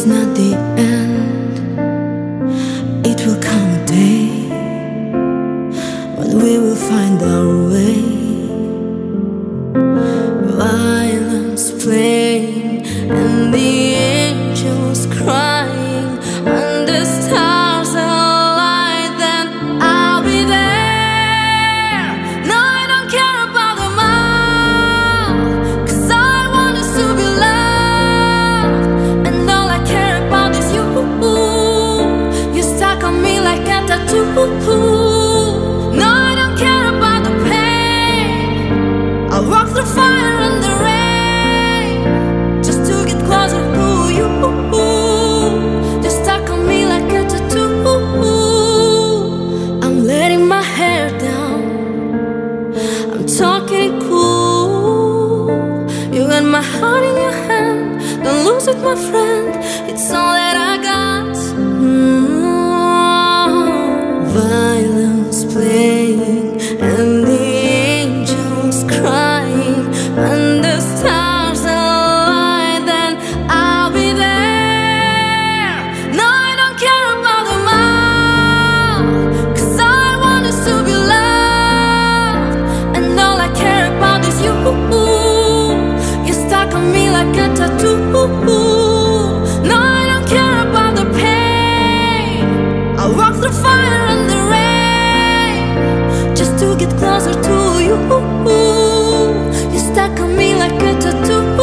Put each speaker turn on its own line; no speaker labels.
is not the end. It will come a day when we will find our way. Violence playing and the angels crying, and the stars align, then I'll be there. No, I don't care about the mile, 'cause all I want is to be loved, and all I care about is you. You stuck on me like a tattoo. No, I don't care about the pain. I'll walk through fire and the rain just to get closer to you. Just stuck on me like a tattoo. I'm letting my hair down, I'm talking it cool. You got my heart in your hand, don't lose it, my friend. It's all that I got. Violence playing and the angels crying, and the stars align, then I'll be there. No, I don't care about the mile, 'cause all I want is to be loved, and all I care about is you. You're stuck on me like a tattoo. No, I don't care about the pain. I'll walk through fire and the rain just to get closer to you. You're stuck on me like a tattoo.